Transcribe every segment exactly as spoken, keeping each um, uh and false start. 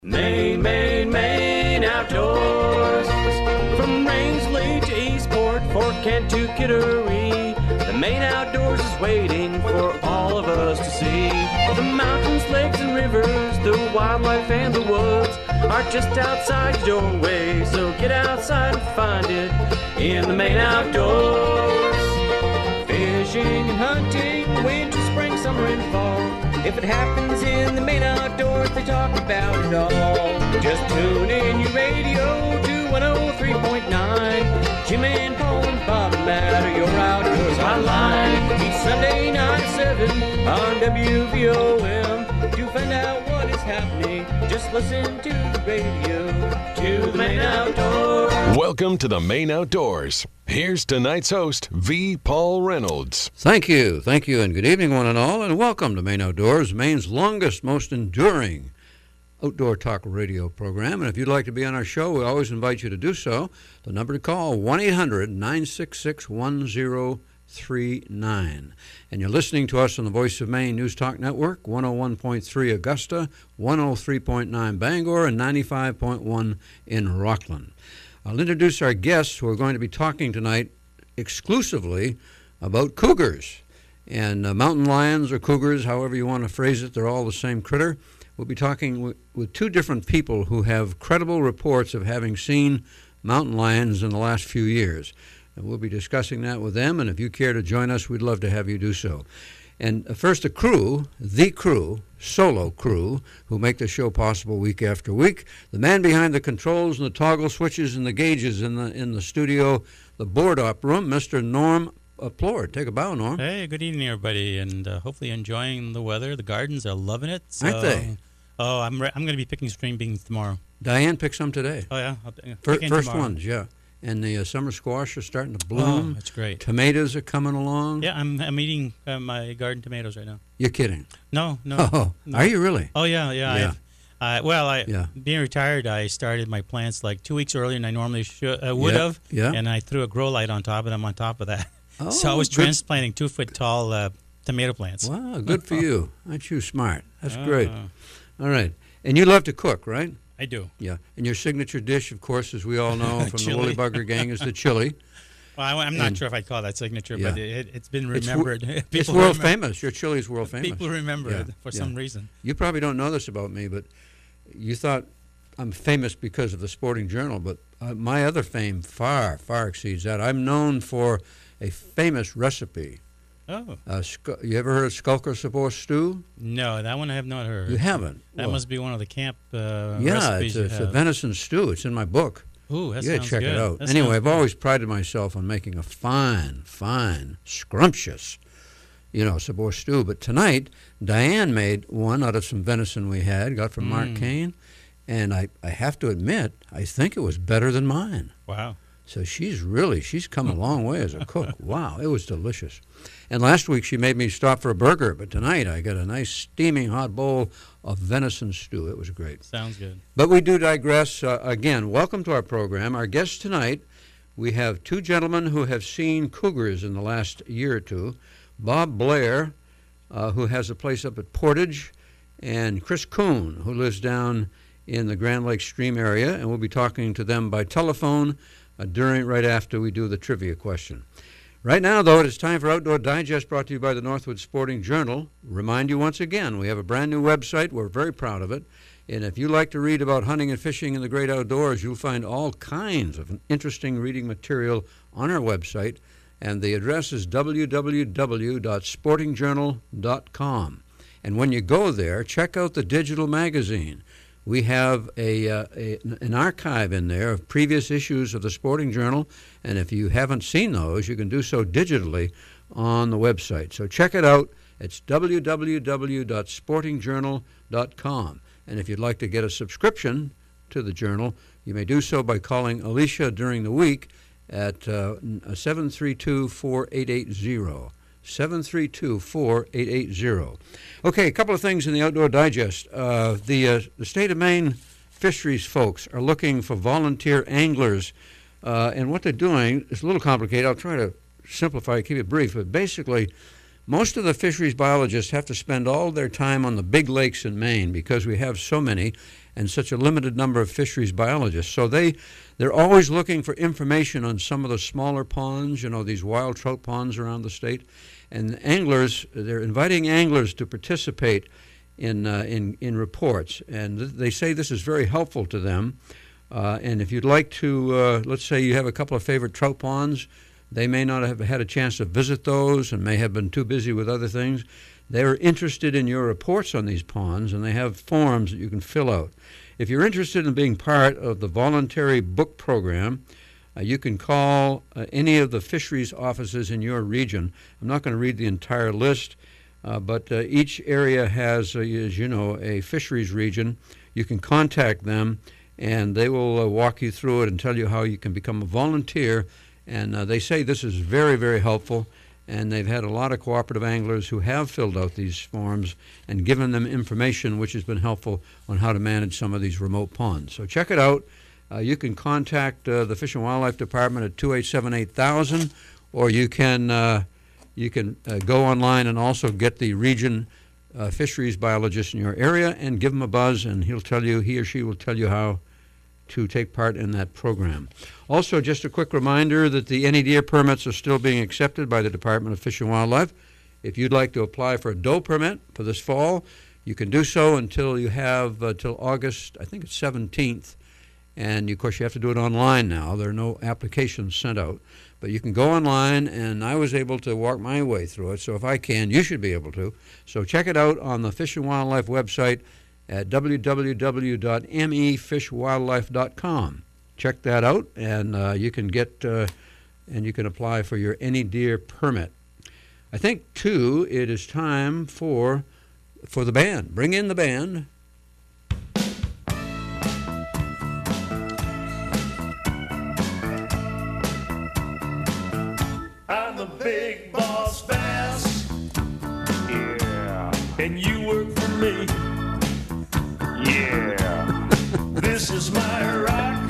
Maine, Maine, Maine Outdoors. From Rangeley to Eastport, Fort Kent to Kittery, the Maine Outdoors is waiting for all of us to see. The mountains, lakes, and rivers, the wildlife and the woods are just outside your doorway, so get outside and find it in the Maine Outdoors. Fishing and hunting, winter, spring, summer, and fall. If it happens in the Maine Outdoors, they talk about it all. Just tune in your radio to one oh three point nine. Jim and Paul and Bob and Matt are your Outdoors Hotline. Each Sunday night at seven on W V O M. To find out what is happening, just listen to the radio, to the Maine Outdoors. Welcome to the Maine Outdoors. Here's tonight's host, V. Paul Reynolds. Thank you. Thank you, and good evening, one and all, and welcome to Maine Outdoors, Maine's longest, most enduring outdoor talk radio program. And if you'd like to be on our show, we always invite you to do so. The number to call, one eight hundred nine six six one oh three nine. And you're listening to us on the Voice of Maine News Talk Network, one oh one point three Augusta, one oh three point nine Bangor, and ninety-five point one in Rockland. I'll introduce our guests who are going to be talking tonight exclusively about cougars. And uh, mountain lions or cougars, however you want to phrase it, they're all the same critter. We'll be talking w- with two different people who have credible reports of having seen mountain lions in the last few years. And we'll be discussing that with them, and if you care to join us, we'd love to have you do so. And uh, first, a crew, the crew, solo crew, who make the show possible week after week. The man behind the controls and the toggle switches and the gauges in the in the studio, the board op room, Mister Norm Plord. Take a bow, Norm. Hey, good evening, everybody, and uh, hopefully enjoying the weather. The gardens are loving it. So, Aren't they? Oh, I'm re- I'm going to be picking string beans tomorrow. Diane picked some today. Oh, yeah? I'll, uh, Fir- pick in first tomorrow. ones, yeah. And the uh, summer squash are starting to bloom. Oh, that's great. Tomatoes are coming along. Yeah, I'm I'm eating uh, my garden tomatoes right now. You're kidding. No, no. Oh, no. are you really? Oh, yeah, yeah. Yeah. I've, uh, well, I Yeah. being retired, I started my plants like two weeks earlier than I normally should, uh, would Yeah, have. yeah. And I threw a grow light on top, and I'm on top of that. Oh, so I was good. transplanting two-foot-tall uh, tomato plants. Wow, good for you. Aren't you smart? That's Uh, great. All right. And you love to cook, right? I do. Yeah. And your signature dish, of course, as we all know from the Chili. Woolly Bugger gang, is the chili. Well, I, I'm not And- sure if I'd call that signature, Yeah. but it, it's been It's wo- remembered. It's People world remem- famous. Your chili is world famous. People remember Yeah, it for yeah. some reason. You probably don't know this about me, but you thought I'm famous because of the Sporting Journal, but uh, my other fame far, far exceeds that. I'm known for a famous recipe. Oh, Uh, sc- you ever heard of Skulker Sabor stew? no, that one I have not heard. You haven't? That Well, must be one of the camp uh, yeah, recipes it's, a, you it's a have. venison stew. It's in my book. Ooh, that You gotta sounds check good. it out. That Anyway, sounds I've good. always prided myself on making a fine, fine, scrumptious, you know, Sabor stew. But tonight, Diane made one out of some venison we had, got from Mark Mm. Kane, and I, I have to admit, I think it was better than mine. Wow. So she's really, she's come a long way as a cook. Wow, it was delicious. And last week she made me stop for a burger, but tonight I got a nice steaming hot bowl of venison stew. It was great. Sounds good. But we do digress. Uh, again, welcome to our program. Our guests tonight, we have two gentlemen who have seen cougars in the last year or two. Bob Blair, uh, who has a place up at Portage, and Chris Kuhn, who lives down in the Grand Lake Stream area, and we'll be talking to them by telephone uh, during, right after we do the trivia question. Right now, though, it is time for Outdoor Digest, brought to you by the Northwood Sporting Journal. Remind you once again, we have a brand new website. We're very proud of it. And if you like to read about hunting and fishing in the great outdoors, you'll find all kinds of interesting reading material on our website. And the address is w w w dot sporting journal dot com. And when you go there, check out the digital magazine. We have a, uh, a an archive in there of previous issues of the Sporting Journal, and if you haven't seen those, you can do so digitally on the website. So check it out. It's w w w dot sporting journal dot com. And if you'd like to get a subscription to the journal, you may do so by calling Alicia during the week at uh, seven three two, four eight eight zero. seven three two, four eight eight zero. Okay, a couple of things in the Outdoor Digest. Uh, the, uh, the state of Maine fisheries folks are looking for volunteer anglers, uh, and what they're doing is a little complicated. I'll try to simplify it, keep it brief, but basically most of the fisheries biologists have to spend all their time on the big lakes in Maine because we have so many and such a limited number of fisheries biologists. So they, they're always looking for information on some of the smaller ponds, you know, these wild trout ponds around the state. And anglers, they're inviting anglers to participate in, uh, in, in reports. And th- they say this is very helpful to them. Uh, and if you'd like to, uh, let's say you have a couple of favorite trout ponds, they may not have had a chance to visit those and may have been too busy with other things. They're interested in your reports on these ponds, and they have forms that you can fill out. If you're interested in being part of the voluntary book program, uh, you can call uh, any of the fisheries offices in your region. I'm not going to read the entire list, uh, but uh, each area has, uh, as you know, a fisheries region. You can contact them, and they will uh, walk you through it and tell you how you can become a volunteer. And uh, they say this is very, very helpful, and they've had a lot of cooperative anglers who have filled out these forms and given them information which has been helpful on how to manage some of these remote ponds. So check it out. Uh, you can contact uh, the Fish and Wildlife Department at two eight seven eight thousand, or you can, uh, you can uh, go online and also get the region uh, fisheries biologist in your area and give him a buzz, and he'll tell you, he or she will tell you how to take part in that program. Also, just a quick reminder that the any deer permits are still being accepted by the Department of Fish and Wildlife. If you'd like to apply for a doe permit for this fall, you can do so until you have uh, till August, I think it's seventeenth. And, of course, you have to do it online now. There are no applications sent out. But you can go online, and I was able to walk my way through it. So if I can, you should be able to. So check it out on the Fish and Wildlife website at w w w dot m e fish wildlife dot com. Check that out, and uh, you can get uh, and you can apply for your any deer permit. I think too it is time for for the band. Bring in the band. I'm the big boss bass. Yeah. And you work for me. Yeah. This is my rock.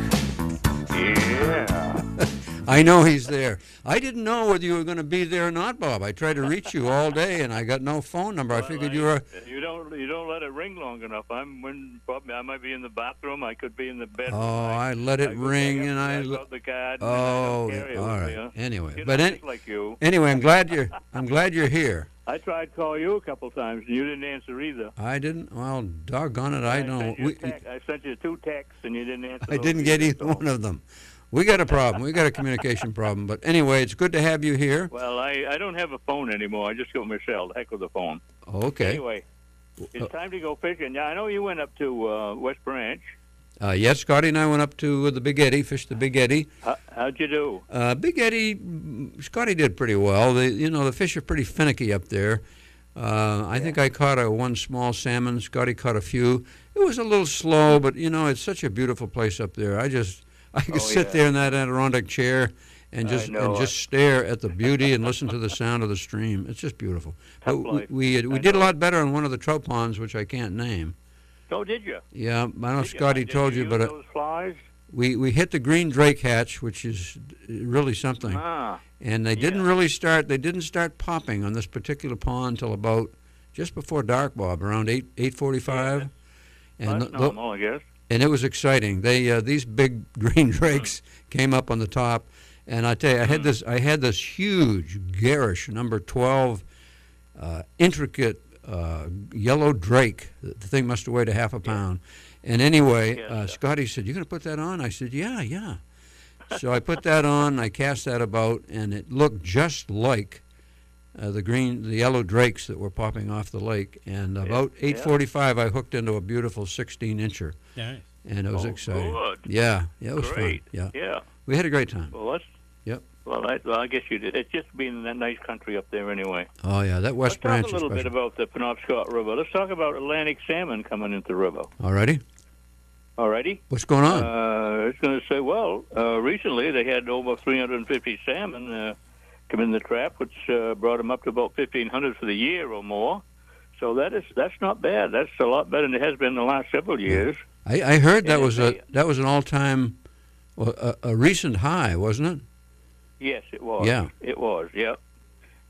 Yeah. I know he's there. I didn't know whether you were going to be there or not, Bob. I tried to reach you all day, and I got no phone number. I figured you were. You don't you don't let it ring long enough. I'm when probably I might be in the bathroom. I could be in the bedroom. Oh, I let it I ring, and I. got the card. Oh, and I don't carry it all with right. me, huh? Anyway, You but know, any, just like you. anyway, I'm glad you're. I'm glad you're here. I tried to call you a couple times, and you didn't answer either. I didn't. Well, doggone it, I I don't. Sent you We, a text- I sent you two texts, and you didn't answer. I those didn't get either, either one of them. We got a problem. We got a communication problem. But anyway, it's good to have you here. Well, I, I don't have a phone anymore. I just got my cell. The heck with the phone. Okay. Anyway, it's time to go fishing. Yeah, I know you went up to uh, West Branch. Uh, yes, Scotty and I went up to the Big Eddy, fished the Big Eddy. How, how'd you do? Uh, Big Eddy, mm, Scotty did pretty well. They, you know, the fish are pretty finicky up there. Uh, I think I caught a one small salmon. Scotty caught a few. It was a little slow, but you know, it's such a beautiful place up there. I just, I could Oh, sit yeah. there in that Adirondack chair and I just know. and just stare at the beauty and listen to the sound of the stream. It's just beautiful. But Tough we life. we, we I did a know. lot better on one of the trout ponds, which I can't name. Oh, did you? Yeah, I don't know if Did you- Scotty did told you, use but uh, those flies? we we hit the green drake hatch, which is really something. Ah. And they didn't Yeah. really start. They didn't start popping on this particular pond till about just before dark, Bob, around eight eight forty-five. That's And the- normal, I guess. and it was exciting. They uh, these big green drakes came up on the top, and I tell you, I had this I had this huge garish number twelve, uh, intricate uh, yellow drake. The the thing must have weighed a half a pound. And anyway, Yeah. uh, Scotty said, "You gonna put that on?" I said, "Yeah, yeah." So I put that on. I cast that about, and it looked just like uh, the green, the yellow drakes that were popping off the lake. And about eight forty-five, I hooked into a beautiful sixteen incher, Nice. and it was Oh, exciting. good. Yeah, yeah, it was Great. fun. Yeah, Yeah. we had a great time. Well, that's. Yep. Well, I, well, I guess you did. It's just being in that nice country up there anyway. Oh yeah, that West Let's Branch talk is a little bit special. about the Penobscot River. Let's talk about Atlantic salmon coming into the river. Alrighty, Alrighty? what's going on? Uh, I was going to say, well, uh, recently they had over three hundred fifty salmon uh, come in the trap, which uh, brought them up to about fifteen hundred for the year or more. So that is that's not bad. That's a lot better than it has been in the last several years. I, I heard that and was they- a that was an all-time, well, a, a recent high, wasn't it? Yes, it was. Yeah. It was, yep.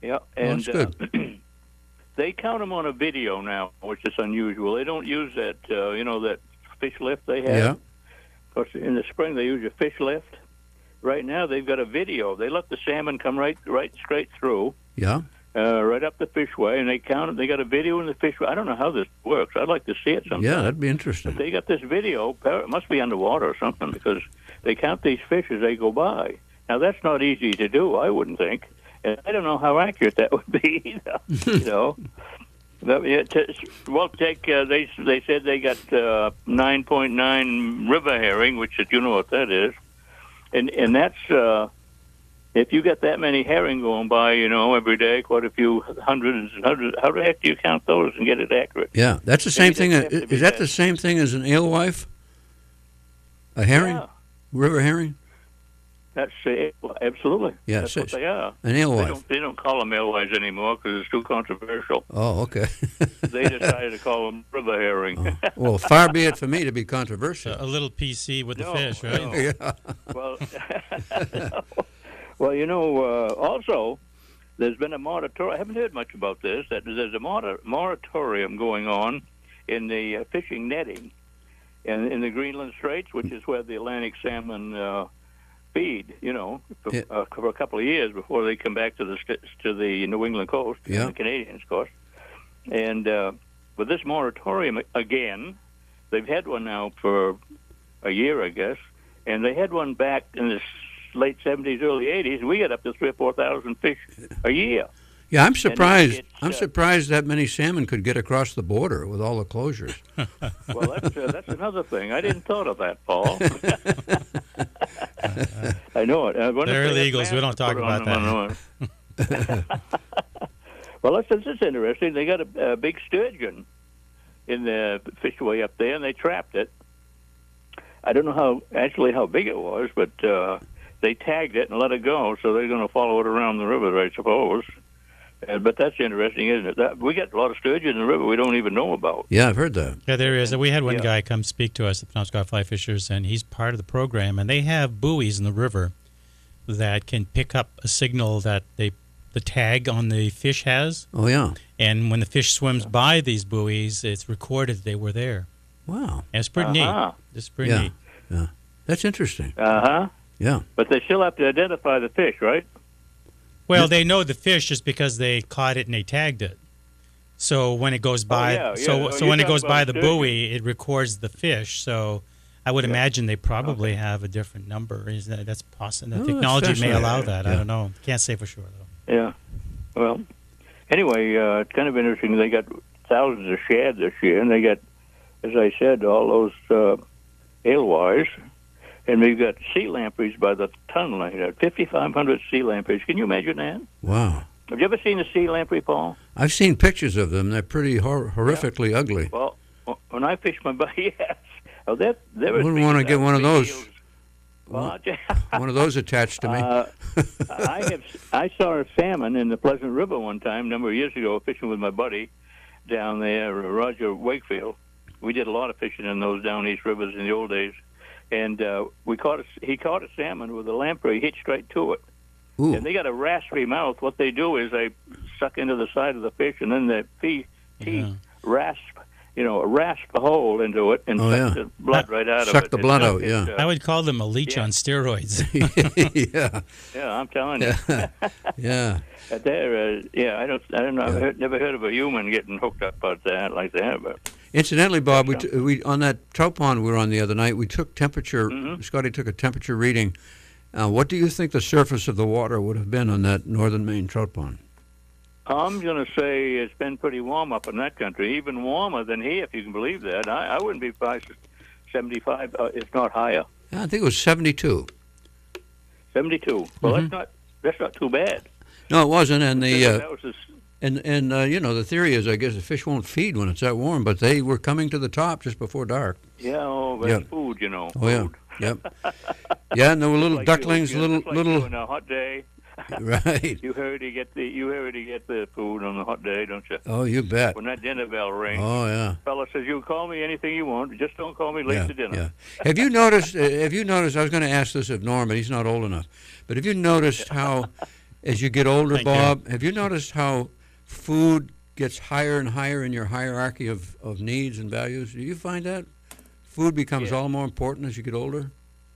Yeah, Oh, and that's good. Uh, they count them on a video now, which is unusual. They don't use that, uh, you know, that fish lift they have. Yeah. Of course, in the spring they use a fish lift. Right now they've got a video. They let the salmon come right, right straight through, Yeah. uh, right up the fishway, and they count it. They got a video in the fishway. I don't know how this works. I'd like to see it sometime. Yeah, that'd be interesting. They got this video. It must be underwater or something because they count these fish as they go by. Now that's not easy to do, I wouldn't think, and I don't know how accurate that would be either. You know, but, yeah, t- well, take uh, they they said they got uh, nine point nine river herring, which is, you know what that is, and and that's uh, if you get that many herring going by, you know, every day, quite a few hundreds and hundreds. How the heck do you count those and get it accurate? Yeah, that's the same Maybe thing. they Is, have to be is that the fed. same thing as an alewife? A herring? Yeah. River herring? That's uh, absolutely. Yeah, that's so what they are. An They alewife. don't, they don't call them alewives anymore because it's too controversial. Oh, okay. They decided to call them river herring. Oh. Well, far be it for me to be controversial. A little P C with the No, fish, right? no. Yeah. Well, well, you know, uh, also there's been a moratorium. I haven't heard much about this. That there's a mor- moratorium going on in the uh, fishing netting in, in the Greenland Straits, which is where the Atlantic salmon uh, feed. You know, for, Yeah. uh, for a couple of years before they come back to the st- to the New England coast, Yeah. and the Canadians, of course. And uh, with this moratorium again, they've had one now for a year, I guess, and they had one back in the late seventies, early eighties. We got up to three or four thousand fish a year. Yeah, I'm surprised. it's, I'm uh, surprised that many salmon could get across the border with all the closures. Well, that's uh, that's another thing. I didn't thought of that, Paul. I know it. I wonder They're if they have illegals. We don't plans to talk put on about them on- Well, that's, that's interesting. They got a, a big sturgeon in the fishway up there, and they trapped it. I don't know how actually how big it was, but uh, they tagged it and let it go. So they're going to follow it around the river, I suppose. Uh, but that's interesting, isn't it? That, we get a lot of sturgeon in the river we don't even know about. Yeah, I've heard that. Yeah, there is. We had one Yeah. guy come speak to us at the Penobscot Fly Fishers, and he's part of the program. And they have buoys in the river that can pick up a signal that they the tag on the fish has. Oh, yeah. And when the fish swims by these buoys, it's recorded they were there. Wow. And it's pretty Uh-huh. neat. It's pretty Yeah. neat. Yeah. That's interesting. Uh-huh. Yeah. But they still have to identify the fish, right? Well, they know the fish just because they caught it and they tagged it. So when it goes by, yeah, yeah. so Oh, so you're when it talking goes by about the sturgeon. buoy, it records the fish. So I would imagine they probably have a different number. Is that that's possible? Oh, The that's technology may fascinating. allow that. I Yeah. don't know. Can't say for sure though. Yeah. Well, anyway, uh, it's kind of interesting. They got thousands of shad this year, and they got, as I said, all those uh, alewives, and we've got sea lampreys by the ton like that. fifty-five hundred sea lampreys. Can you imagine that? Wow. Have you ever seen a sea lamprey, Paul? I've seen pictures of them. They're pretty hor- horrifically ugly. Well, when I fish my buddy, yes. Oh, that there Wouldn't wanna get one of those. Well, One of those attached to me. Uh, I have. I saw a salmon in the Pleasant River one time, a number of years ago, fishing with my buddy down there, Roger Wakefield. We did a lot of fishing in those down east rivers in the old days, and uh, we caught. A, he caught a salmon with a lamprey hitched right to it. Ooh. And they got a raspy mouth. What they do is they suck into the side of the fish, and then the teeth Yeah. rasp. You know, rasp a hole into it and Oh, suck yeah. the blood right out of it. Suck the It's blood not- out, it's, yeah. uh, I would call them a leech yeah. on steroids. yeah. yeah, I'm telling you. Yeah. But there, uh, yeah, I don't, I don't know. I've heard, never heard of a human getting hooked up about that like that. But Incidentally, Bob, we, t- we on that trout pond we were on the other night, we took temperature. Mhm. Scotty took a temperature reading. Uh, what do you think the surface of the water would have been on that northern Maine trout pond? I'm going to say it's been pretty warm up in that country, even warmer than here, if you can believe that. I, I wouldn't be surprised at seventy-five, uh, if not higher. I think it was seventy-two. seventy-two. Well, Mhm. that's not that's not too bad. No, it wasn't. And the uh, that was just, and and uh, you know the theory is, I guess the fish won't feed when it's that warm, but they were coming to the top just before dark. yeah, oh, but Yeah. food, you know. Oh yeah, food. yep. Yeah, and there were little Like ducklings, you, yeah, little just like little. you on a hot day. Right. You heard you get the you heard you get the food on the hot day, don't you? Oh, you bet. When that dinner bell rings, Oh yeah. fella says, "You call me anything you want, just don't call me late Yeah, to dinner." yeah. Have you noticed? Uh, have you noticed? I was going to ask this of Norm, but he's not old enough. But have you noticed how as you get older, Thank you. Bob, have you noticed how food gets higher and higher in your hierarchy of, of needs and values? Do you find that? Food becomes Yeah. all more important as you get older?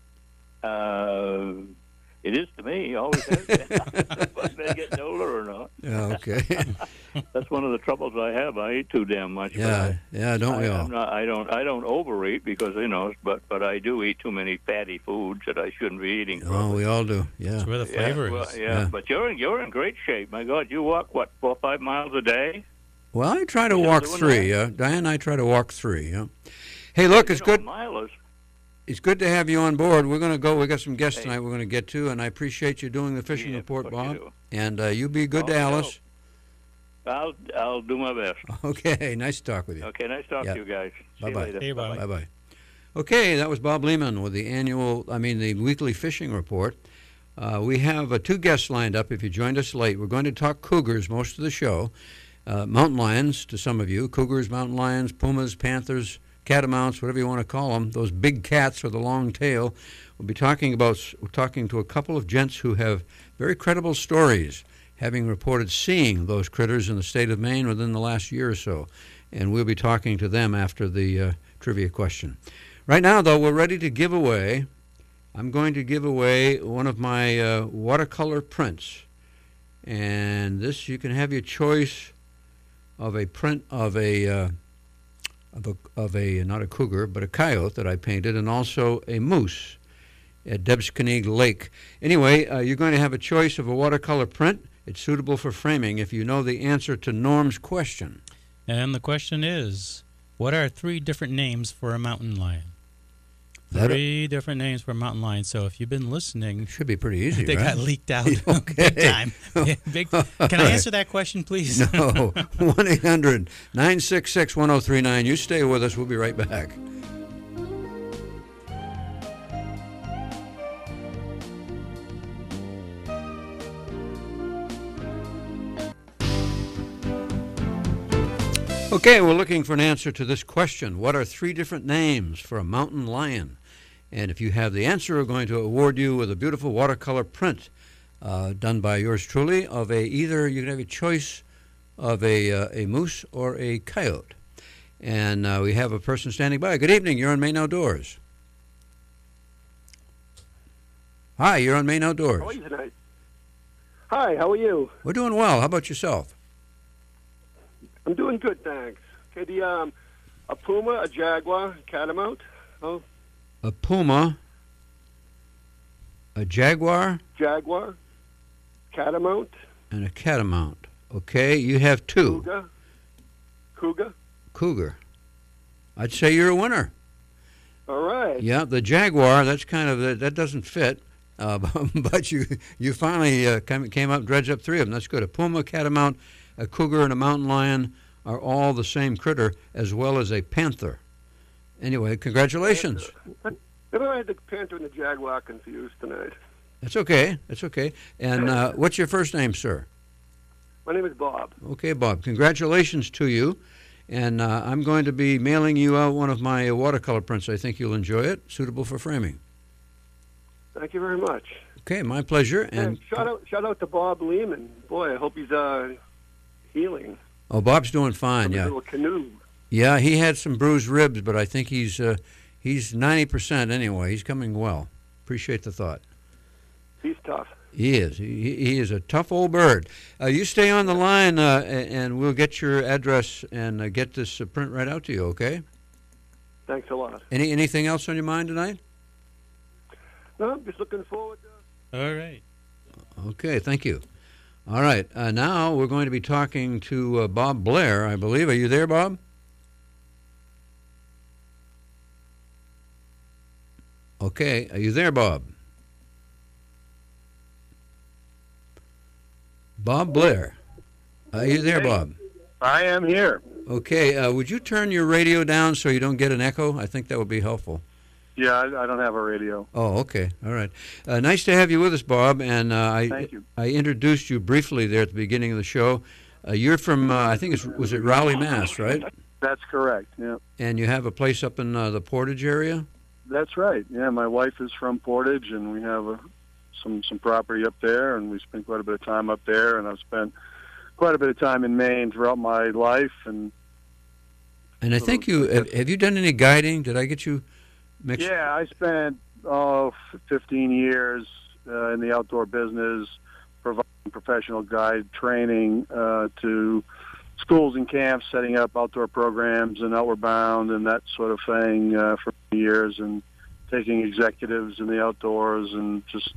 Uh, it is to me. Always has been. Whether they're getting older or not. Yeah, okay. That's one of the troubles I have. I eat too damn much. yeah, yeah, don't I, we I, all? I'm not, I don't. I don't overeat because you know, but but I do eat too many fatty foods that I shouldn't be eating. Oh, we all do, yeah. That's where the yeah, flavor well, is. yeah, Yeah. but you're in you're in great shape. My God, you walk what four or five miles a day? Well, I try to You're walk doing three. Uh, Diane and I try to walk three. Yeah. Hey, look, it's You know, good. Milers. It's good to have you on board. We're going to go. We got some guests Hey. tonight we're going to get to, and I appreciate you doing the fishing Yeah, report, what you Bob. do. And uh, you be good Oh, to no. Alice. I'll I'll do my best. Okay, nice to talk with you. Okay, nice talk Yeah. to you guys. See you Bye-bye. later. Hey, bye. Bye bye. Okay, that was Bob Lehman with the annual, I mean, the weekly fishing report. Uh, we have uh, two guests lined up. If you joined us late, we're going to talk cougars most of the show. Uh, mountain lions to some of you, cougars, mountain lions, pumas, panthers, catamounts, whatever you want to call them. Those big cats with a long tail. We'll be talking about we're talking to a couple of gents who have very credible stories, having reported seeing those critters in the state of Maine within the last year or so. And we'll be talking to them after the uh, trivia question. Right now, though, we're ready to give away. I'm going to give away one of my uh, watercolor prints. And this, you can have your choice of a print of a, uh, of a, of a, not a cougar, but a coyote that I painted, and also a moose at Debsconeag Lake. Anyway, uh, you're going to have a choice of a watercolor print. It's suitable for framing if you know the answer to Norm's question. And the question is, what are three different names for a mountain lion? That- Three different names for a mountain lion. So if you've been listening, Should be pretty easy, they right? got leaked out Okay. big time. Big, can I answer that question, please? No. one eight hundred nine six six one oh three nine. You stay with us. We'll be right back. Okay, we're looking for an answer to this question. What are three different names for a mountain lion? And if you have the answer, we're going to award you with a beautiful watercolor print uh, done by yours truly of a either you can have a choice of a uh, a moose or a coyote. And uh, we have a person standing by. Good evening. You're on Maine Outdoors. Hi, you're on Maine Outdoors. How are you tonight? Hi, how are you? We're doing well. How about yourself? I'm doing good, thanks. Okay, the um, a puma, a jaguar, a catamount. Oh, A puma, a jaguar, jaguar, catamount, and a catamount. Okay, you have two. cougar, cougar. Cougar. I'd say you're a winner. All right. Yeah, the jaguar. That's kind of that, that doesn't fit, uh, but you you finally uh, came, came up, dredged up three of them. That's good. A puma, catamount, a cougar, and a mountain lion are all the same critter, as well as a panther. Anyway, congratulations. Maybe I had the panther and the jaguar confused tonight. That's okay. That's okay. And uh, what's your first name, sir? My name is Bob. Okay, Bob. Congratulations to you. And uh, I'm going to be mailing you out one of my watercolor prints. I think you'll enjoy it. Suitable for framing. Thank you very much. Okay, my pleasure. And And shout out, shout out to Bob Lehman. Boy, I hope he's uh, healing. oh, Bob's doing fine. From his Yeah, little canoe. yeah. He had some bruised ribs, but I think he's uh, he's ninety percent anyway. He's coming well. Appreciate the thought. He's tough. He is. He, he is a tough old bird. Uh, you stay on the line, uh, a- and we'll get your address and uh, get this uh, print right out to you. Okay. Thanks a lot. Any anything else on your mind tonight? No, I'm just looking forward to All right. Okay. Thank you. All right. Uh, now we're going to be talking to uh, Bob Blair, I believe. Are you there, Bob? Okay. Are you there, Bob? Bob Blair. Are you there, Bob? I am here. Okay. Uh, would you turn your radio down so you don't get an echo? I think that would be helpful. Yeah, I, I don't have a radio. Oh, okay. All right. Uh, nice to have you with us, Bob. And uh, I, Thank you. I introduced you briefly there at the beginning of the show. Uh, you're from, uh, I think it's was it Raleigh, Mass, right? That's correct. Yeah, And you have a place up in uh, the Portage area. that's right. Yeah, my wife is from Portage, and we have a some some property up there, and we spent quite a bit of time up there. And I've spent quite a bit of time in Maine throughout my life. And and I think you have, have you done any guiding? Did I get you mixed? Yeah, I spent oh fifteen years uh, in the outdoor business, providing professional guide training uh, to schools and camps, setting up outdoor programs and Outward Bound and that sort of thing uh, for years, and taking executives in the outdoors and just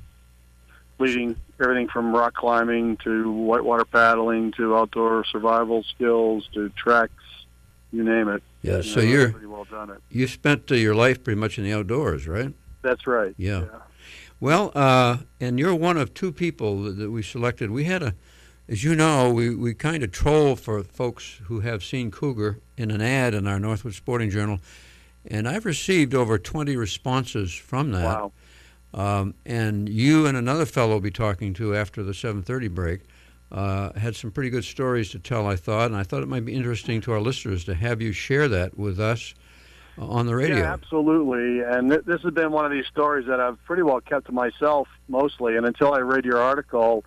leading everything from rock climbing to whitewater paddling to outdoor survival skills to treks, you name it. Yeah, you so know, you're pretty well done it. You spent uh, your life pretty much in the outdoors, right? That's right. Yeah. yeah. Well, uh, and you're one of two people that, that we selected. We had a, as you know, we, we kind of troll for folks who have seen cougar in an ad in our Northwood Sporting Journal, and I've received over twenty responses from that. Wow. Um, and you and another fellow we'll be talking to after the seven thirty break uh, had some pretty good stories to tell, I thought, and I thought it might be interesting to our listeners to have you share that with us uh, on the radio. Yeah, absolutely. And th- this has been one of these stories that I've pretty well kept to myself mostly, and until I read your article,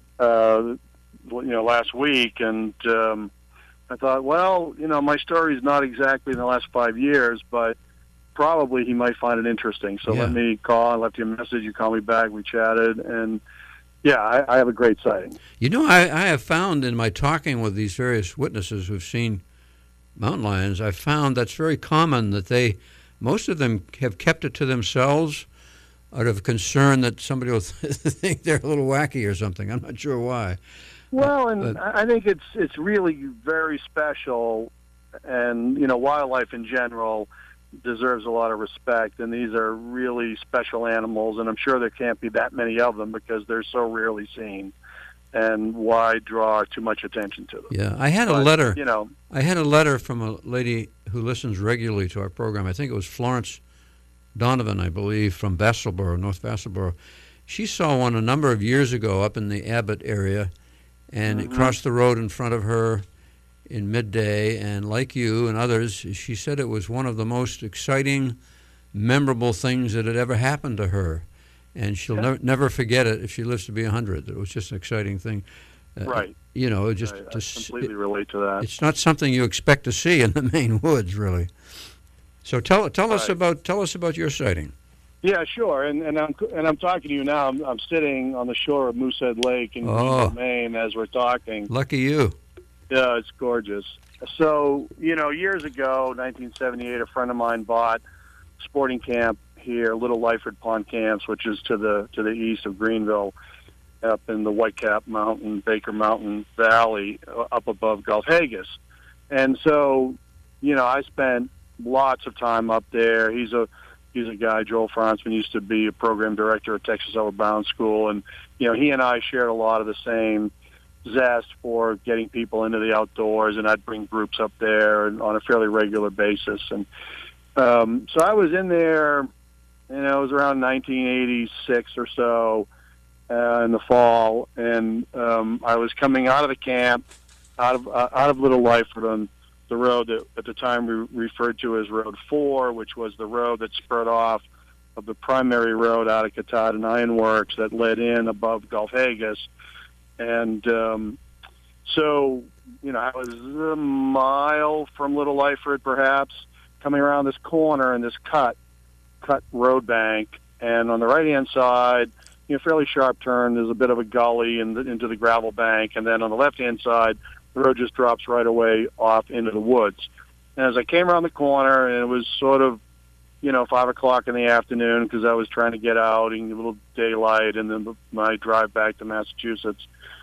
uh, you know, last week, and um, I thought, well, you know, my story is not exactly in the last five years, but probably he might find it interesting. So Yeah. let me call. I left you a message. You called me back. We chatted, and yeah, I, I have a great sighting. You know, I, I have found in my talking with these various witnesses who've seen mountain lions, I've found that's very common that they, most of them have kept it to themselves out of concern that somebody will think they're a little wacky or something. I'm not sure why. Well, and But- I think it's it's really very special, and you know, wildlife in general deserves a lot of respect, and these are really special animals, and I'm sure there can't be that many of them because they're so rarely seen, and why draw too much attention to them? Yeah, I had a But, letter. You know, I had a letter from a lady who listens regularly to our program. I think it was Florence Donovan, I believe, from Vassalboro, North Vassalboro. She saw one a number of years ago up in the Abbott area, and Mm-hmm. it crossed the road in front of her in midday, and like you and others, she said it was one of the most exciting, memorable things that had ever happened to her, and she'll Yeah. never never forget it if she lives to be a hundred. It was just an exciting thing. Uh, right. You know, just I, I to s- completely relate to that. it's not something you expect to see in the Maine woods, really. So tell tell us Right. about tell us about your sighting. Yeah, sure. And and I'm and I'm talking to you now. I'm, I'm sitting on the shore of Moosehead Lake in Oh. Greenville, Maine, as we're talking. Lucky you. Yeah, it's gorgeous. So, you know, years ago, nineteen seventy-eight, a friend of mine bought a sporting camp here, Little Lyford Pond Camps, which is to the to the east of Greenville, up in the Whitecap Mountain, Baker Mountain Valley, uh, up above Gulf Haggis. And so, you know, I spent lots of time up there. He's a he's a guy, Joel Fransman, used to be a program director at Texas Outward Bound School, and you know, he and I shared a lot of the same zest for getting people into the outdoors, and I'd bring groups up there and on a fairly regular basis. And um, so I was in there, you know, it was around nineteen eighty-six or so uh, in the fall, and um, I was coming out of the camp, out of uh, out of Little Lyford on the road that at the time we referred to as Road four, which was the road that spurred off of the primary road out of Katahdin Ironworks that led in above Gulf Haggis. And um, so, you know, I was a mile from Little Lyford, perhaps, coming around this corner in this cut, cut road bank. And on the right-hand side, you know, fairly sharp turn, there's a bit of a gully in the, into the gravel bank. And then on the left-hand side, the road just drops right away off into the woods. And as I came around the corner, and it was sort of, you know, five o'clock in the afternoon because I was trying to get out and a little daylight, and then my drive back to Massachusetts.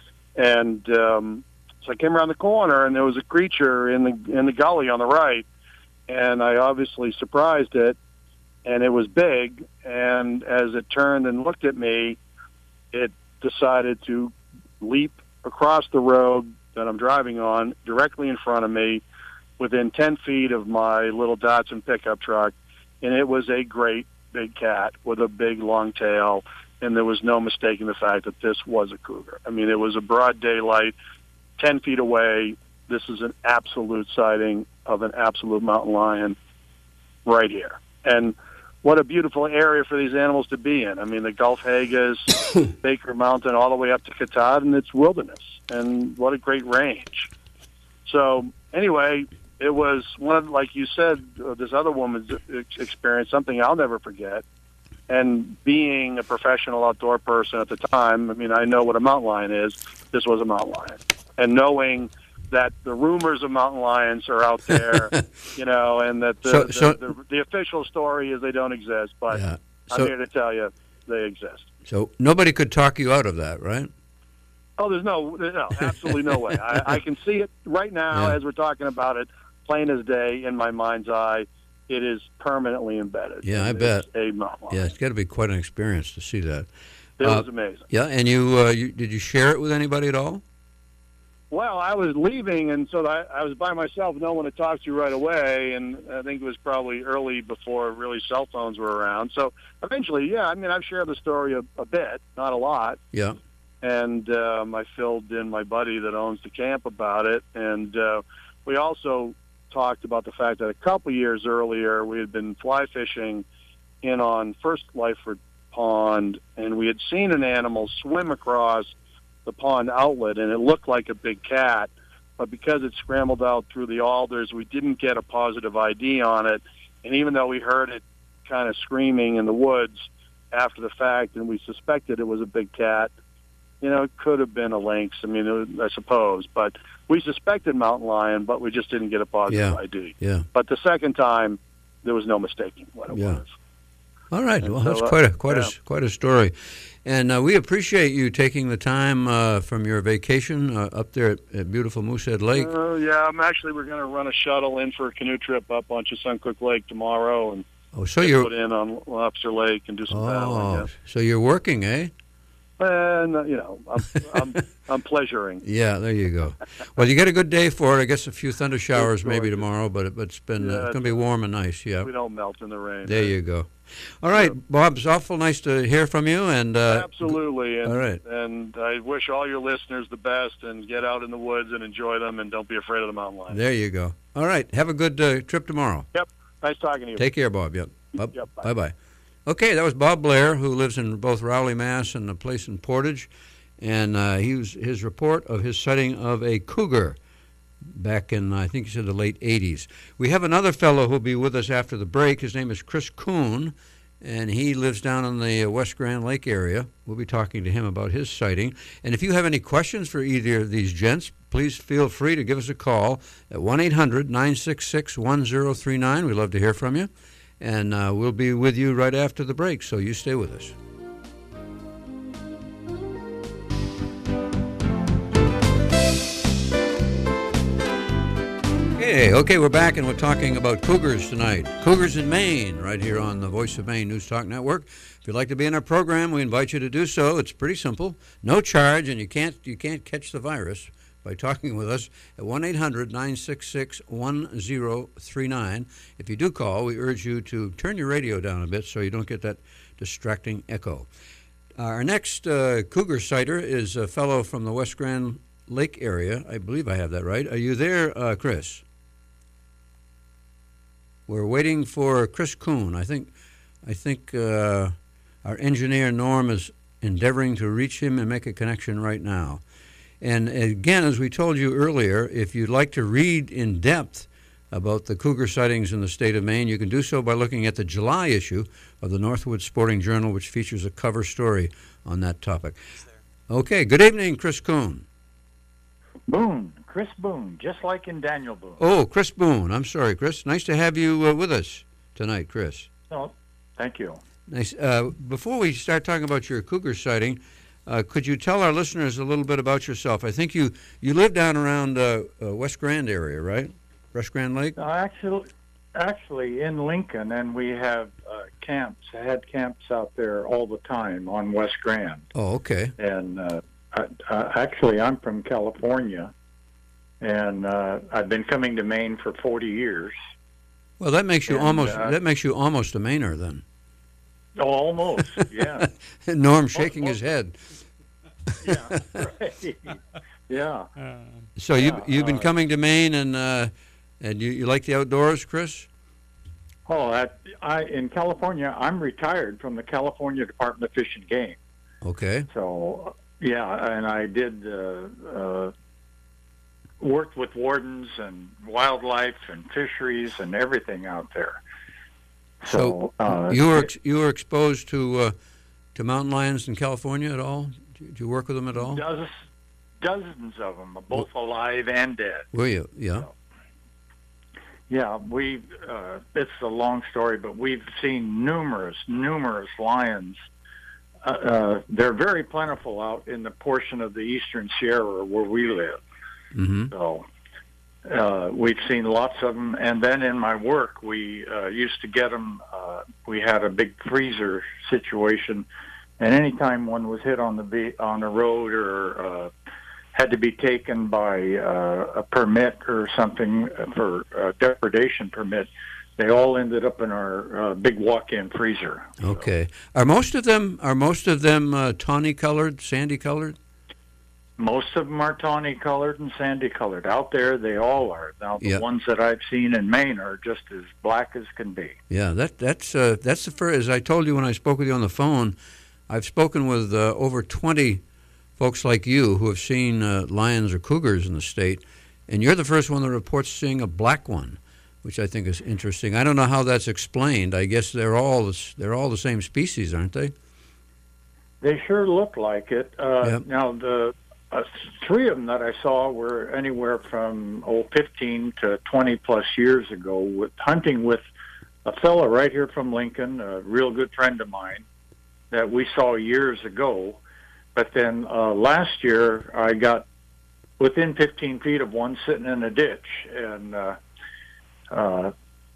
And um, so I came around the corner, and there was a creature in the in the gully on the right, and I obviously surprised it, and it was big. And as it turned and looked at me, it decided to leap across the road that I'm driving on directly in front of me, within ten feet of my little Datsun pickup truck. And it was a great big cat with a big long tail, and there was no mistaking the fact that this was a cougar. I mean, it was a broad daylight, ten feet away. This is an absolute sighting of an absolute mountain lion right here. And what a beautiful area for these animals to be in. I mean, the Gulf Hagas, Baker Mountain, all the way up to Katahdin, it's wilderness, and what a great range. So anyway, it was one of, like you said, uh, this other woman's experience, something I'll never forget. And being a professional outdoor person at the time, I mean, I know what a mountain lion is. This was a mountain lion. And knowing that the rumors of mountain lions are out there, you know, and that the, So- so- the, the, the official story is they don't exist. But Yeah. I'm So- here to tell you they exist. So nobody could talk you out of that, right? Oh, there's no, no, absolutely no way. I, I can see it right now Yeah. as we're talking about it, plain as day in my mind's eye. It is permanently embedded. Yeah, I It bet. is a mountain lion. Yeah, it's got to be quite an experience to see that. It Uh, was amazing. Yeah, and you, uh, you did you share it with anybody at all? Well, I was leaving, and so I, I was by myself, no one to talk to right away, and I think it was probably early before really cell phones were around. So eventually, yeah, I mean, I've shared the story a, a bit, not a lot, Yeah. and um, I filled in my buddy that owns the camp about it, and uh, we also talked about the fact that a couple years earlier we had been fly fishing in on First Lyford Pond, and we had seen an animal swim across the pond outlet, and it looked like a big cat, but because it scrambled out through the alders, we didn't get a positive I D on it, and even though we heard it kind of screaming in the woods after the fact, and we suspected it was a big cat, you know, it could have been a lynx, I mean, it was, I suppose, but we suspected mountain lion, but we just didn't get a positive Yeah. I D. Yeah. But the second time, there was no mistaking what it Yeah. was. All right. And Well, so, that's uh, quite a quite yeah. a quite a story, and uh, we appreciate you taking the time uh, from your vacation uh, up there at, at beautiful Moosehead Lake. Uh, yeah, I'm actually, we're going to run a shuttle in for a canoe trip up on Chesuncook Lake tomorrow, and Oh, so put you're in on Lobster Lake and do some paddling. oh, Yeah. so you're working, eh? And uh, you know, I'm, I'm I'm pleasuring. Yeah, there you go. Well, you get a good day for it. I guess a few thunder showers It's maybe gorgeous. tomorrow, but, it, but it's been uh, Yeah, it's going to be warm and nice. Yeah. We don't melt in the rain. There you go. All right, Bob, it's awful nice to hear from you. And uh, Absolutely. And, all right. and I wish all your listeners the best, and get out in the woods and enjoy them, and don't be afraid of the mountain lion. There you go. All right, have a good uh, trip tomorrow. Yep. Nice talking to you. Take care, Bob. Yep. Bye Yep, bye. bye. Bye. Okay, that was Bob Blair, who lives in both Rowley, Mass, and a place in Portage, and uh, he was his report of his sighting of a cougar back in, I think he said, the late eighties. We have another fellow who'll be with us after the break. His name is Chris Kuhn, and he lives down in the West Grand Lake area. We'll be talking to him about his sighting. And if you have any questions for either of these gents, please feel free to give us a call at one eight hundred nine six six one zero three nine. We'd love to hear from you. And uh, we'll be with you right after the break, so you stay with us. Okay, okay, we're back, and we're talking about cougars tonight. Cougars in Maine, right here on the Voice of Maine News Talk Network. If you'd like to be in our program, we invite you to do so. It's pretty simple, no charge, and you can't you can't catch the virus by talking with us at one eight hundred nine six six one zero three nine. If you do call, we urge you to turn your radio down a bit so you don't get that distracting echo. Our next uh, cougar sighter is a fellow from the West Grand Lake area. I believe I have that right. Are you there, uh, Chris? We're waiting for Chris Kuhn. I think, I think uh, our engineer Norm is endeavoring to reach him and make a connection right now. And again, as we told you earlier, if you'd like to read in depth about the cougar sightings in the state of Maine, you can do so by looking at the July issue of the Northwood Sporting Journal, which features a cover story on that topic. Okay, good evening, Chris Kuhn. Boone, Chris Boone, just like in Daniel Boone. Oh, Chris Boone. I'm sorry, Chris. Nice to have you uh, with us tonight, Chris. Oh, thank you. Nice. Uh, before we start talking about your cougar sighting, uh, could you tell our listeners a little bit about yourself? I think you, you live down around uh, uh, West Grand area, right? West Grand Lake? Uh, actually, actually, in Lincoln, and we have uh, camps, had camps out there all the time on West Grand. Oh, okay. And uh, I, uh, actually, I'm from California, and uh, I've been coming to Maine for forty years. Well, that makes you And, almost uh, that makes you almost a Mainer then. Oh, almost, yeah. Norm shaking his head. Yeah, right. Yeah. So you Yeah, you've been uh, coming to Maine, and uh, and you, you like the outdoors, Chris? Oh, that, I in California, I'm retired from the California Department of Fish and Game. Okay. So, yeah, and I did uh, uh, worked with wardens and wildlife and fisheries and everything out there. So, So, uh, you were ex- you were exposed to uh, to mountain lions in California at all? Did you work with them at all? dozens, dozens of them, both alive and dead. Were you? Yeah. Yeah, we. Uh, it's a long story, but we've seen numerous, numerous lions. Uh, uh, they're very plentiful out in the portion of the eastern Sierra where we live. Mm-hmm. So uh, we've seen lots of them. And then in my work, we uh, used to get them. Uh, we had a big freezer situation, and anytime one was hit on the be- on the road or uh, had to be taken by uh, a permit or something for a depredation permit, they all ended up in our uh, big walk-in freezer. Okay. Are most of them are most of them uh, tawny colored, sandy colored? Most of them are tawny colored and sandy colored. Out there, they all are. Now, the Yeah. ones that I've seen in Maine are just as black as can be. Yeah, that that's uh, that's the first. As I told you when I spoke with you on the phone, I've spoken with uh, over twenty folks like you who have seen uh, lions or cougars in the state, and you're the first one that reports seeing a black one, which I think is interesting. I don't know how that's explained. I guess they're all the, they're all the same species, aren't they? They sure look like it. Uh, Yep. Now, the uh, three of them that I saw were anywhere from oh, fifteen to twenty plus years ago, with hunting with a fella right here from Lincoln, a real good friend of mine that we saw years ago. But then uh, last year, I got within fifteen feet of one sitting in a ditch and uh, uh,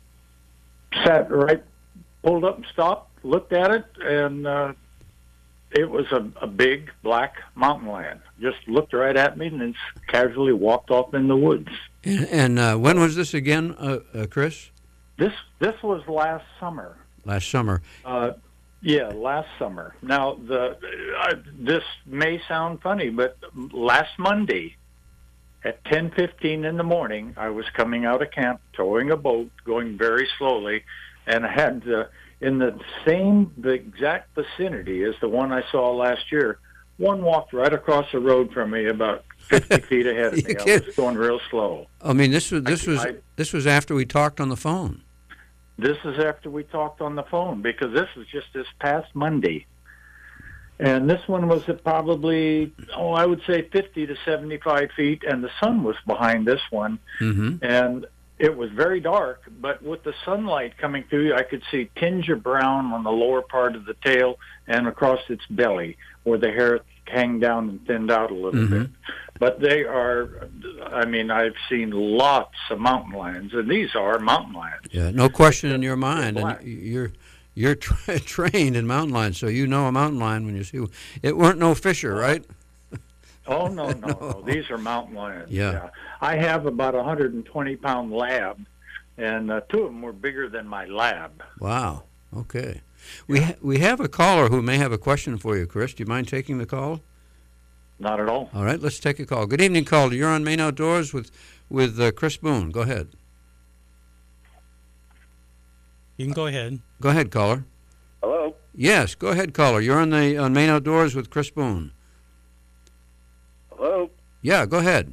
sat right, pulled up and stopped, looked at it, and uh, it was a, a big black mountain lion. Just looked right at me and then casually walked off in the woods. And, and uh, when was this again, uh, uh, Chris? This this was last summer. Last summer. Uh, yeah, last summer. Now, the uh, this may sound funny, but last Monday at ten fifteen in the morning, I was coming out of camp, towing a boat, going very slowly, and I had uh, in the same, the exact vicinity as the one I saw last year, one walked right across the road from me about fifty feet ahead of me. You I kid- was going real slow. I mean, this was this I- was I- this was after we talked on the phone. This is after we talked on the phone, because this was just this past Monday. And this one was at probably, oh, I would say fifty to seventy-five feet, and the sun was behind this one. Mm-hmm. And it was very dark, but with the sunlight coming through, I could see tinge of brown on the lower part of the tail and across its belly, where the hair hang down and thinned out a little Mhm. bit. But they are, I mean, I've seen lots of mountain lions, and these are mountain lions. Yeah, no question in your mind, and black. y- you're you're tra- trained in mountain lions, so you know a mountain lion when you see one. It weren't no Fisher, right? Oh, no, no, no, No. These are mountain lions. Yeah. I have about a one hundred twenty pound lab, and uh, two of them were bigger than my lab. Wow. Okay. We ha- we have a caller who may have a question for you, Chris. Do you mind taking the call? Not at all. All right, let's take a call. Good evening, caller. You're on Maine Outdoors with with uh, Chris Boone. Go ahead. You can go ahead. Go ahead, caller. Hello. Yes, go ahead, caller. You're on the on Maine Outdoors with Chris Boone. Hello. Yeah, go ahead.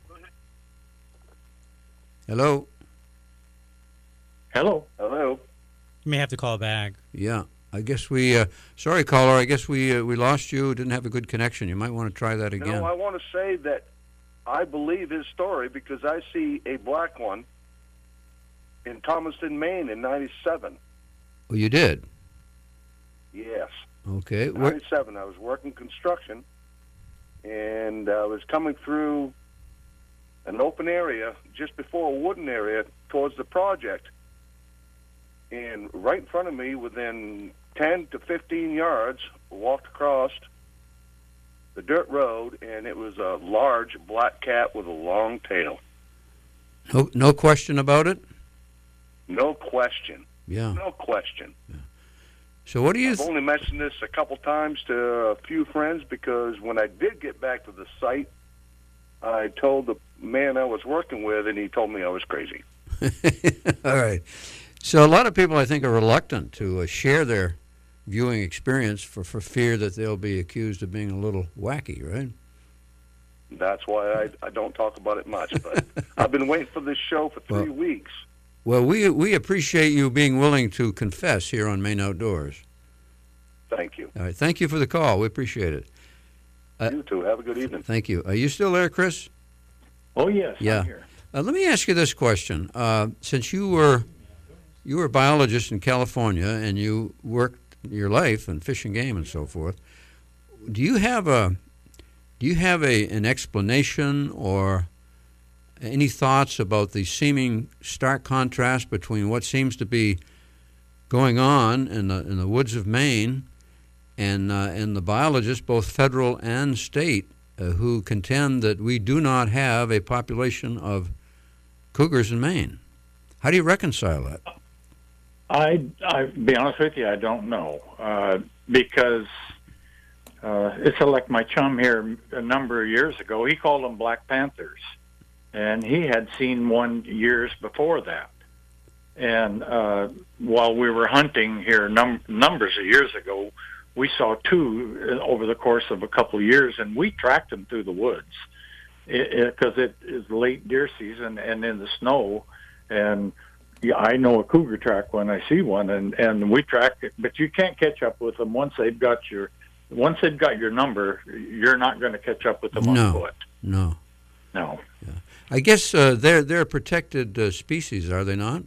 Hello. Hello. Hello. You may have to call back. Yeah, I guess we. Uh, sorry, caller. I guess we uh, we lost you. Didn't have a good connection. You might want to try that again. No, I want to say that I believe his story because I see a black one in Thomaston, Maine in ninety-seven. Oh, you did. Yes. Okay. Where, ninety-seven. I was working construction, and I was coming through an open area just before a wooden area towards the project. And right in front of me, within ten to fifteen yards, walked across the dirt road, and it was a large black cat with a long tail. no, no question about it. No question. Yeah. No question. So what do you? I've Th- only mentioned this a couple times to a few friends because when I did get back to the site, I told the man I was working with, and he told me I was crazy. All right. So a lot of people, I think, are reluctant to uh, share their viewing experience for, for fear that they'll be accused of being a little wacky, right? That's why I, I don't talk about it much. But I've been waiting for this show for three Well- weeks. Well, we we appreciate you being willing to confess here on Maine Outdoors. Thank you. All right, thank you for the call. We appreciate it. Uh, you too. Have a good evening. Thank you. Are you still there, Chris? Oh, yes, Yeah. I'm here. Uh, let me ask you this question: uh, since you were you were a biologist in California and you worked your life in fish and game and so forth, do you have a do you have a an explanation or any thoughts about the seeming stark contrast between what seems to be going on in the in the woods of Maine and uh, and the biologists, both federal and state, uh, who contend that we do not have a population of cougars in Maine? How do you reconcile that? I, I be honest with you, I don't know uh, because uh, it's like my chum here a number of years ago. He called them Black Panthers, and he had seen one years before that. And uh, while we were hunting here num- numbers of years ago, we saw two over the course of a couple of years, and we tracked them through the woods because it, it is late deer season and in the snow. And yeah, I know a cougar track when I see one, and, and we track it, but you can't catch up with them once they've got your once they've got your number. You're not going to catch up with them No. on foot. No. No. I guess uh, they're they're a protected uh, species, are they not?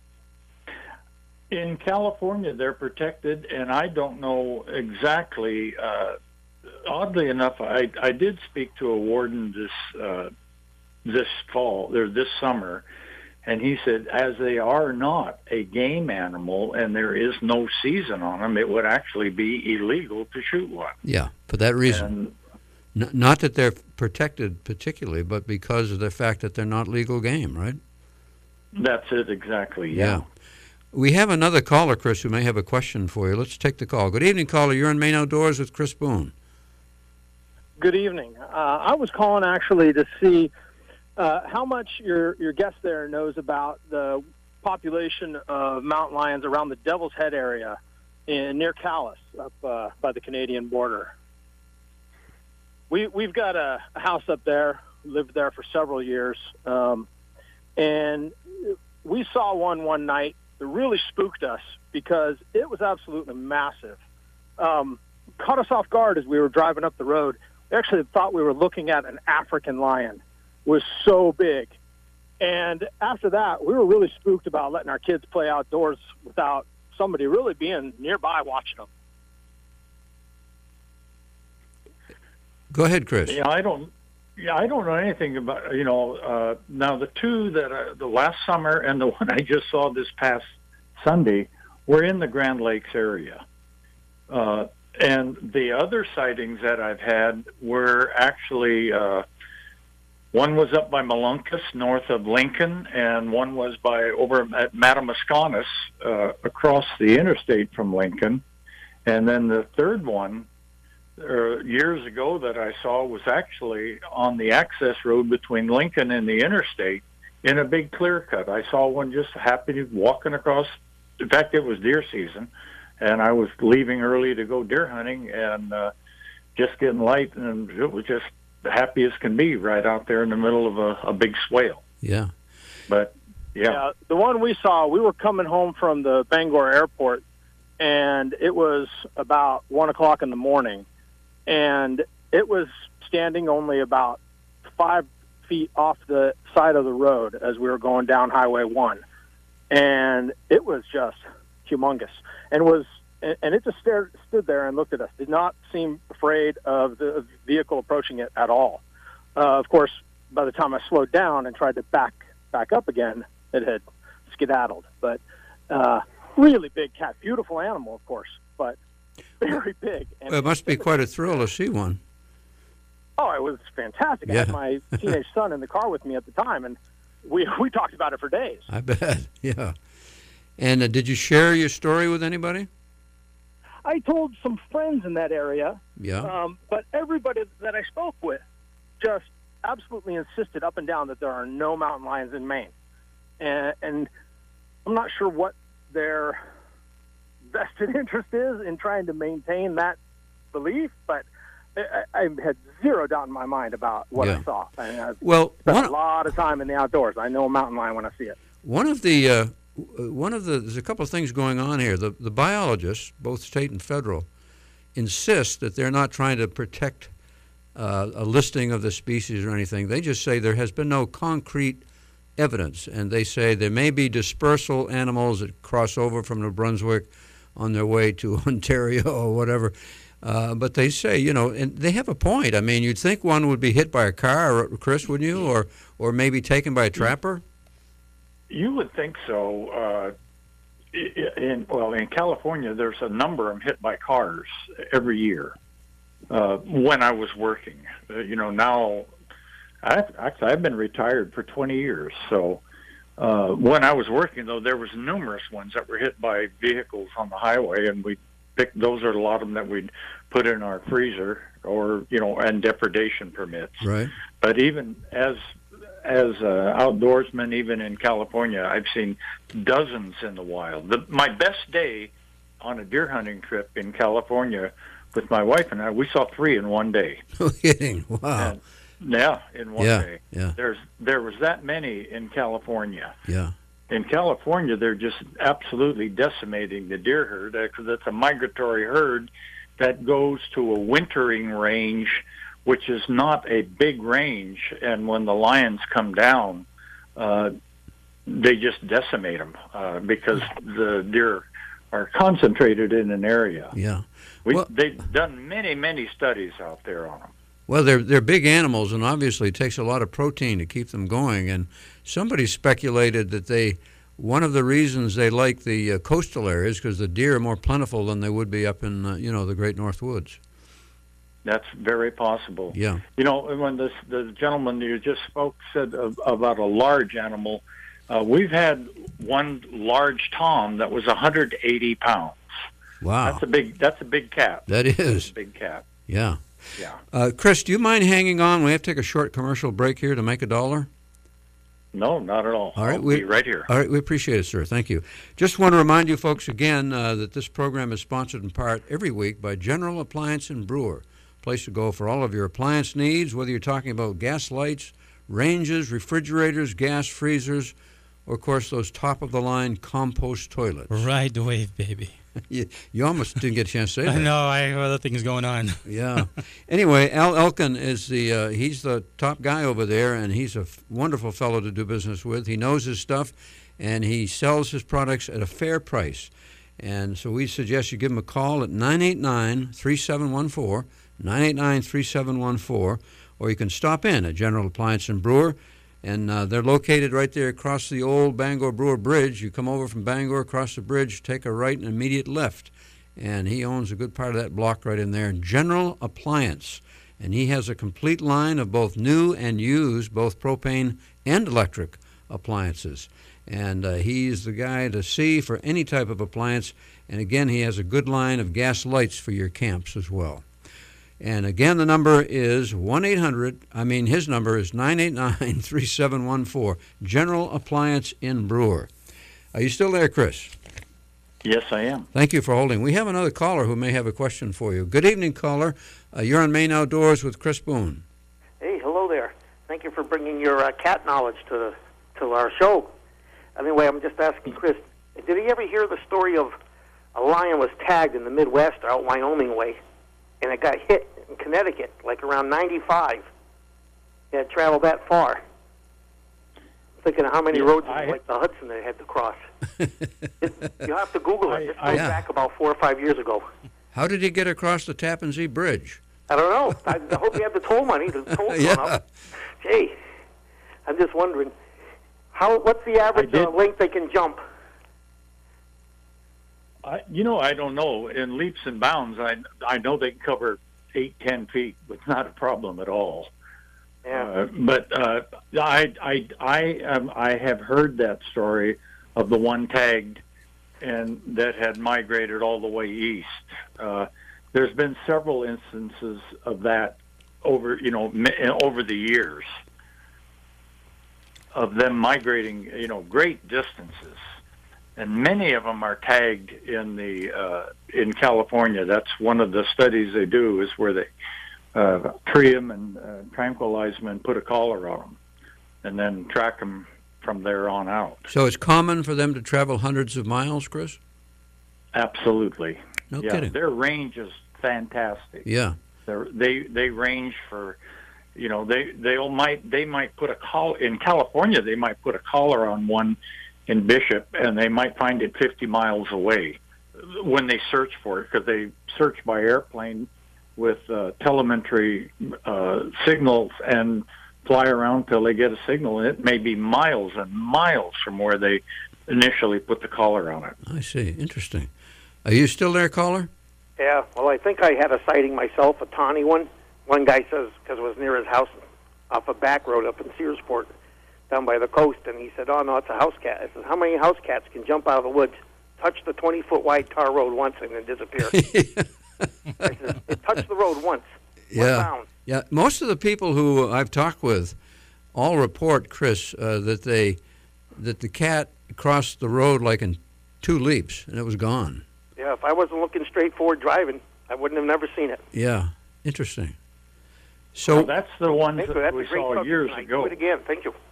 In California, they're protected, and I don't know exactly. Uh, oddly enough, I I did speak to a warden this uh, this fall or this summer, and he said, as they are not a game animal and there is no season on them, it would actually be illegal to shoot one. Yeah, for that reason. And N- not that they're protected particularly, but because of the fact that they're not legal game, right? that's it exactly. Yeah. We have another caller, Chris, who may have a question for you. Let's take the call. Good evening, caller. You're in Maine Outdoors with Chris Boone. Good evening. Uh, I was calling actually to see uh, how much your your guest there knows about the population of mountain lions around the Devil's Head area in near Calais, up uh, by the Canadian border. We we've got a, a house up there. Lived there for several years, um, and we saw one one night. It really spooked us because it was absolutely massive. Um, caught us off guard as we were driving up the road. We actually thought we were looking at an African lion. It was so big. And after that, we were really spooked about letting our kids play outdoors without somebody really being nearby watching them. Go ahead, Chris. Yeah, I don't. Yeah, I don't know anything about, you know, uh, now the two that, I, the last summer and the one I just saw this past Sunday were in the Grand Lakes area. Uh, and the other sightings that I've had were actually, uh, one was up by Molunkus, north of Lincoln, and one was by over at Matamasconas, uh, across the interstate from Lincoln. And then the third one, Uh, years ago that I saw was actually on the access road between Lincoln and the interstate in a big clear cut. I saw one just happy walking across. In fact, it was deer season, and I was leaving early to go deer hunting and uh, just getting light, and it was just happy as can be right out there in the middle of a, a big swale. Yeah. But, yeah. yeah. The one we saw, we were coming home from the Bangor airport, and it was about one o'clock in the morning. And it was standing only about five feet off the side of the road as we were going down Highway one. And it was just humongous. And was and it just stared, stood there and looked at us, did not seem afraid of the vehicle approaching it at all. Uh, of course, by the time I slowed down and tried to back back up again, it had skedaddled. But uh, really big cat, beautiful animal, of course, but very big. And Well, it must be quite a thrill to see one. Oh, it was fantastic. Yeah. I had my teenage son in the car with me at the time, and we we talked about it for days. I bet, yeah. And uh, did you share your story with anybody? I told some friends in that area, Yeah. um, but everybody that I spoke with just absolutely insisted up and down that there are no mountain lions in Maine. And, and I'm not sure what their vested interest is in trying to maintain that belief, but I, I had zero doubt in my mind about what Yeah. I saw. I mean, I've Well, spent one- a lot of time in the outdoors. I know a mountain lion when I see it. One of the uh, one of the there's a couple of things going on here. The the biologists, both state and federal, insist that they're not trying to protect uh, a listing of the species or anything. They just say there has been no concrete evidence, and they say there may be dispersal animals that cross over from New Brunswick on their way to Ontario or whatever. Uh, but they say, you know, and they have a point. I mean, you'd think one would be hit by a car, Chris, wouldn't you, or or maybe taken by a trapper? You would think so. Uh, i- in well, in California, there's a number of them hit by cars every year. Uh, when I was working, uh, you know, now I've, actually I've been retired for twenty years. So uh, when I was working, though, there was numerous ones that were hit by vehicles on the highway, and we picked those are a lot of them that we'd put in our freezer, or you know, and depredation permits. Right. But even as as uh, outdoorsmen, even in California, I've seen dozens in the wild. The, my best day on a deer hunting trip in California with my wife and I, we saw three in one day. No kidding. Wow. And, yeah, in one Yeah, day. yeah. There's there was that many in California. Yeah. In California, they're just absolutely decimating the deer herd because it's a migratory herd that goes to a wintering range, which is not a big range. And when the lions come down, uh, they just decimate them uh, because the deer are concentrated in an area. Yeah. We, Well- they've done many, many studies out there on them. Well, they're they're big animals, and obviously it takes a lot of protein to keep them going. And somebody speculated that they one of the reasons they like the uh, coastal areas because the deer are more plentiful than they would be up in uh, you know the Great North Woods. That's very possible. Yeah. You know, when this the gentleman you just spoke said of, about a large animal, uh, we've had one large tom that was one hundred eighty pounds. Wow. That's a big. That's a big cat. That That's is. a big cat. Yeah. Yeah. Uh, Chris, do you mind hanging on? We have to take a short commercial break here to make a dollar. No, not at all. All right, I'll we, be right here. All right, we appreciate it, sir. Thank you. Just want to remind you folks again uh, that this program is sponsored in part every week by General Appliance and Brewer. Place to go for all of your appliance needs, whether you're talking about gas lights, ranges, refrigerators, gas freezers, or, of course, those top-of-the-line compost toilets. Ride the wave, baby. you, you almost didn't get a chance to say I that. know, I have other things going on. Yeah. Anyway, Al Elkin is the uh, he's the top guy over there, and he's a f- wonderful fellow to do business with. He knows his stuff, and he sells his products at a fair price. And so we suggest you give him a call at nine eight nine, three seven one four, nine eight nine, three seven one four, or you can stop in at General Appliance and Brewer. And uh, they're located right there across the old Bangor Brewer Bridge. You come over from Bangor, across the bridge, take a right and immediate left. And he owns a good part of that block right in there. General Appliance. And he has a complete line of both new and used, both propane and electric appliances. And uh, he's the guy to see for any type of appliance. And again, he has a good line of gas lights for your camps as well. And again, the number is one eight hundred, I mean, his number is nine eight nine, three seven one four, General Appliance in Brewer. Are you still there, Chris? Yes, I am. Thank you for holding. We have another caller who may have a question for you. Good evening, caller. Uh, you're on Maine Outdoors with Chris Boone. Hey, hello there. Thank you for bringing your uh, cat knowledge to the, to our show. Anyway, I'm just asking Chris, did he ever hear the story of a lion was tagged in the Midwest out Wyoming way, and it got hit in Connecticut, like around ninety-five. It had traveled that far. Thinking of how many Yeah, roads I- like the Hudson they had to cross. It- you have to Google it. This I- goes Yeah. back about four or five years ago. How did he get across the Tappan Zee Bridge? I don't know. I, I hope he had the toll money. The toll's Yeah. gone up. Gee, I'm just wondering, how? What's the average did- uh, length they can jump? I, you know, I don't know. In leaps and bounds, I I know they can cover eight, ten feet with not a problem at all. Yeah. Uh, but uh, I I I um, I have heard that story of the one tagged and that had migrated all the way east. Uh, there's been several instances of that over you know mi- over the years of them migrating you know great distances. and many of them are tagged in the uh, in California. That's one of the studies they do, is where they uh, tree them and uh, tranquilize them and put a collar on them, and then track them from there on out. So it's common for them to travel hundreds of miles, Chris? Absolutely. No yeah, kidding. Their range is fantastic. Yeah. They're, they they range for, you know, they they might they might put a collar in California. They might put a collar on one in Bishop, and they might find it fifty miles away when they search for it, because they search by airplane with uh, telemetry uh, signals and fly around till they get a signal, and it may be miles and miles from where they initially put the collar on it. I see. Interesting. Are you still there, caller? Yeah, well, I think I had a sighting myself, a tawny one. One guy says, because it was near his house off a back road up in Searsport, down by the coast, and he said, oh, no, it's a house cat. I said, how many house cats can jump out of the woods, touch the twenty-foot wide tar road once, and then disappear? I said, it touched the road once. Yeah. Bound. Yeah. Most of the people who I've talked with all report, Chris, uh, that they that the cat crossed the road like in two leaps, and it was gone. Yeah, if I wasn't looking straight forward driving, I wouldn't have never seen it. Yeah. Interesting. So well, that's the ones Thank you. that That's we a great saw subject years tonight. ago. Do it again. Thank you.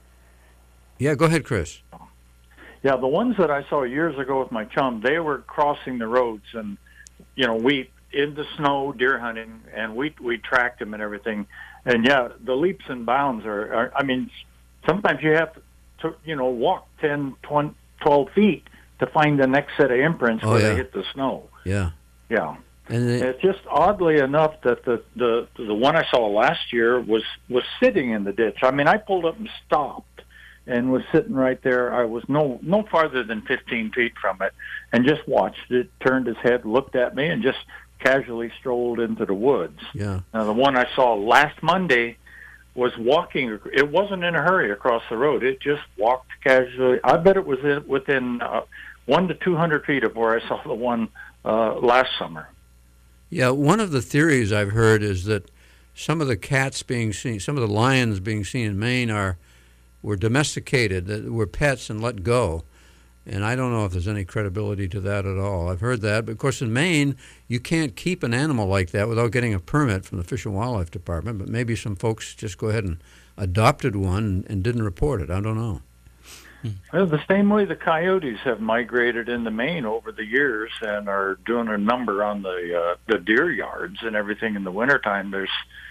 Yeah, go ahead, Chris. Yeah, the ones that I saw years ago with my chum, they were crossing the roads, and you know, we in the snow deer hunting, and we we tracked them and everything. And yeah, the leaps and bounds are, are I mean, sometimes you have to, you know, walk ten, twenty, twelve feet to find the next set of imprints Oh, where yeah. they hit the snow. Yeah. Yeah. And they, It's just oddly enough that the, the the one I saw last year was was sitting in the ditch. I mean, I pulled up and stopped and was sitting right there. I was no no farther than fifteen feet from it, and just watched it. Turned his head, looked at me, and just casually strolled into the woods. yeah. Now, the one I saw last Monday was walking. It wasn't in a hurry across the road. It just walked casually. I bet it was in, within uh, one to two hundred feet of where I saw the one uh, last summer. Yeah, one of the theories I've heard is that some of the cats being seen, some of the lions being seen in Maine are were domesticated, that were pets and let go. And I don't know if there's any credibility to that at all. I've heard that, but of course in Maine you can't keep an animal like that without getting a permit from the Fish and Wildlife Department. But maybe some folks just go ahead and adopted one and didn't report it. I don't know. Well, the same way the coyotes have migrated into Maine over the years and are doing a number on the uh, the deer yards and everything in the wintertime. There's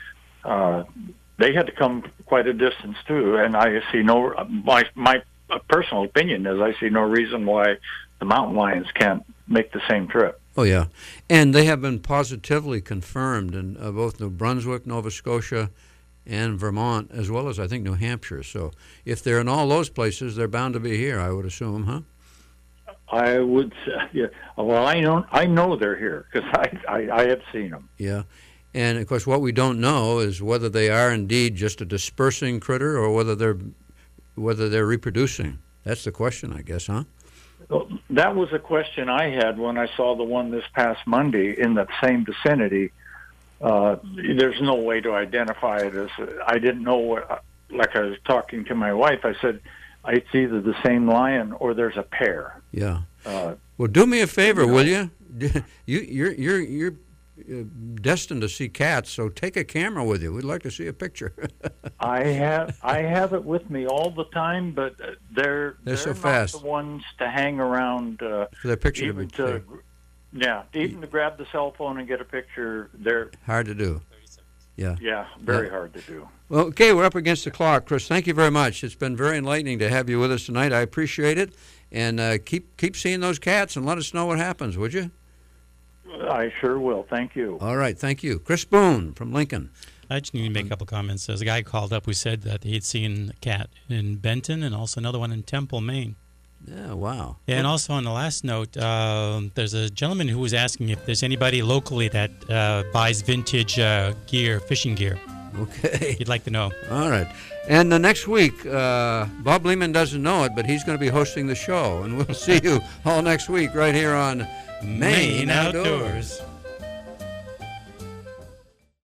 uh, they had to come quite a distance too, and I see no my my personal opinion is I see no reason why the mountain lions can't make the same trip. Oh yeah, and they have been positively confirmed in uh, both New Brunswick, Nova Scotia, and Vermont, as well as I think New Hampshire. So if they're in all those places, they're bound to be here, I would assume, huh? I would say, yeah. Well, I know I know they're here because I, I I have seen them. Yeah, and of course, what we don't know is whether they are indeed just a dispersing critter or whether they're whether they're reproducing. That's the question, I guess, huh? That was a question I had when I saw the one this past Monday in the same vicinity. Uh, there's no way to identify it as. I didn't know what. Like I was talking to my wife, I said, it's either the same lion or there's a pair. Yeah. Uh, well, do me a favor, you know, will you? You you're you're you're uh, destined to see cats, so take a camera with you. We'd like to see a picture. I have I have it with me all the time, but they're They're they're so not fast. the ones to hang around. Uh, For their picture to even be to, yeah, even to grab the cell phone and get a picture. They're hard to do. Yeah. Yeah, very Yeah. hard to do. Well, okay, we're up against the clock, Chris. Thank you very much. It's been very enlightening to have you with us tonight. I appreciate it, and uh, keep keep seeing those cats and let us know what happens, would you? I sure will. Thank you. All right, thank you, Chris Boone from Lincoln. I just need to make a couple comments. There's a guy called up who said that he'd seen a cat in Benton and also another one in Temple, Maine. Yeah, wow. Yeah, and also on the last note, uh, there's a gentleman who was asking if there's anybody locally that uh, buys vintage uh, gear, fishing gear. Okay. He'd like to know. All right. And the next week, uh, Bob Lehman doesn't know it, but he's going to be hosting the show. And we'll see you all next week right here on Maine, Maine Outdoors. Outdoors.